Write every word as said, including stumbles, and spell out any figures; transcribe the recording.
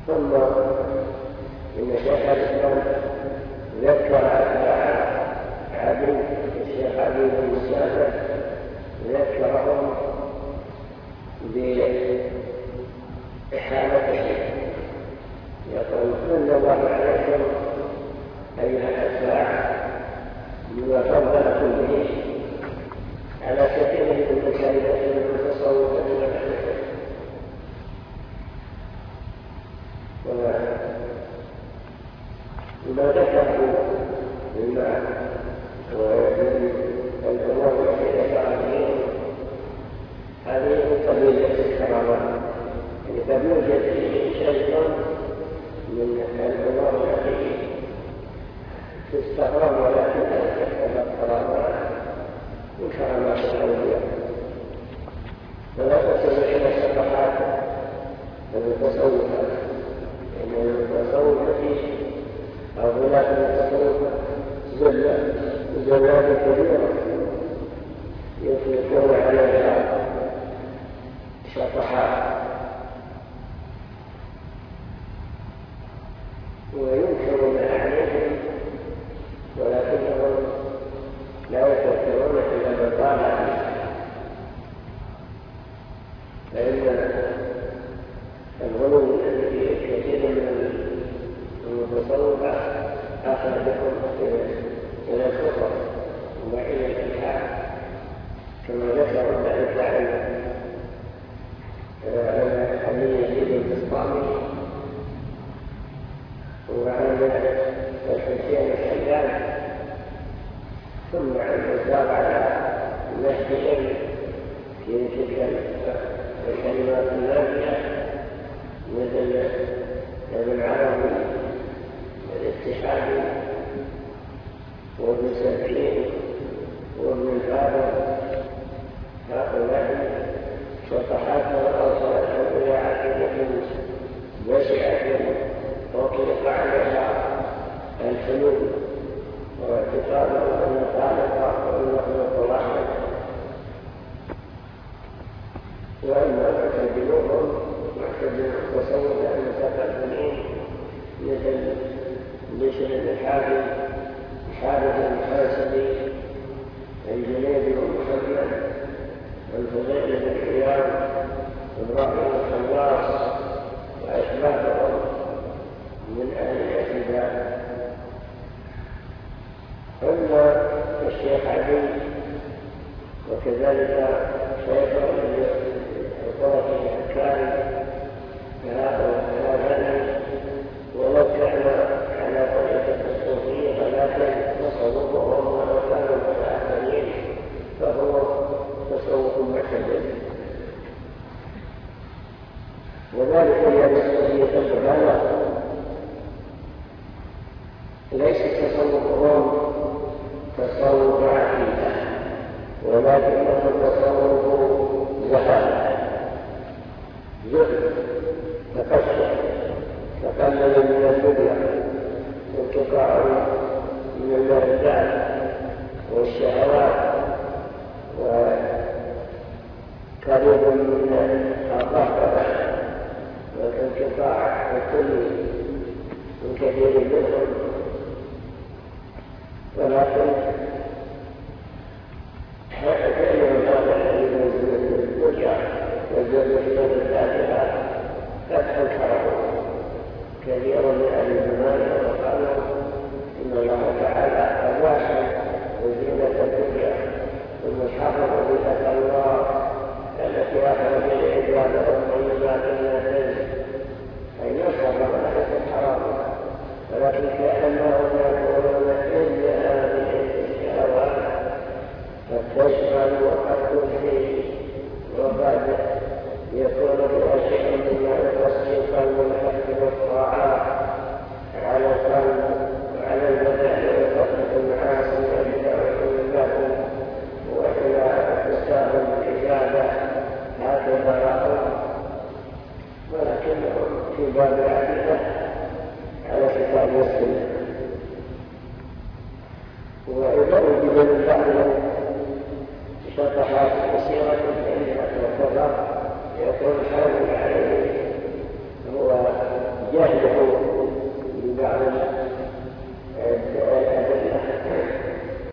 ثم إن شيخ الإسلام ذكر عبد الشيخ علي بن مسافر ذكرهم بحالته، يقول صلى الله عليكم أيها الأتباع بما فضلكم به على كثير من المشاهدات المتصوفة والحديثة. وما ذكروا مما ومن الأمور التي ذكر فيه هذه من قبيل الكرامات، يعني قد يوجد فيه شيء من الأمور التي تستغرب ولكن تحتمل الكرامات من كرامات الأولياء، فلا تصل إلى الشطحات المتصوفة، إن المتصوفة أو غلاة المتصوفة زلات كبيرة يطلقون عليها شطحات وينكرون عليهم، ولكنهم لا يفكرون إلا بالطالع، فإن الغلو الذي في كثير من المتصوفة أخرجهم إلى الكفر وإلى الإلحاد، كما ذكر ذلك عن أبي يزيد البسطامي وعن الحسين الحلال، ثم عن الزاب على نهجهم في تلك الكلمات النافعة مثل ابن عربي والاتحاد وابن سبعين وابن الفاضل. هؤلاء شطحات وأوصلتهم إلى عقيدة واسعة وطلق عليها الحلول واعتقاد أن الخالق والمخلوق واحد، وأما معتدلوهم معتدل التصوف المتقدمين مثل بشر الحافظ حارث الحاسبي الجنيد ومحمد الفضيل بن عياض إبراهيم الخواص وأشباههم من أهل الاعتدال. أما الشيخ علي وكذلك شيخ الطرف الحكاري فهذا ولو كان على طريقة الصوفية ولكن تصوفهم ولو كانوا متأخرين فهو تصوف معتدل، وذلك لأن الصوفية الكبار ليس تصوفهم تصوف عقيدة، ولكنه تصوف زهد زهد تقشف تقلل من الدنيا وانقطاع من اللذات والشهوات وقريب من الرهبة والانقطاع الكلي من كثير منهم، ولكن فإنهم هذا الذي ينزل الدنيا والجنة في ذاتها قد أنكره كثير من أهل الزمان وقالوا إن الله تعالى أواحد وزينة الدنيا ثم حفظ بذات الله التي أخرج العباد والطيبات من الرزق أن يشرب ملكة الحرام، ولكن كأنهم يقولون إن هذه الشهوات قد تشمل وقد تلهي وقد يكون فيها شيء مما يقصد القلب والحق والطاعات على القلب وعلى البدن وفتح المعاصي والبدع والذات وإلى تستاهل العبادة، هكذا رأوا، ولكنهم في باب العقيدة على كتاب والسنة. وإذا وجد من بعضهم شطحات كثيرة عندما توفر يكون حول عليه هو يهلك بمعنى